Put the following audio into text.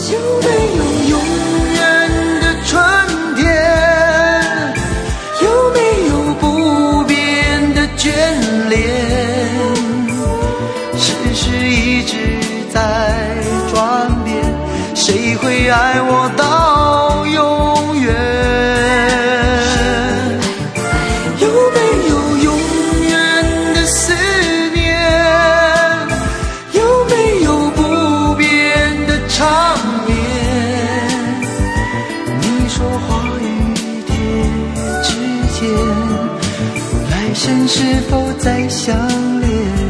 有没有永远的春天？有没有不变的眷恋？世事一直在转变，谁会爱我到永远？有没有永远的思念？有没有不变的长眠？你说话语帖之间，来生是否再相恋？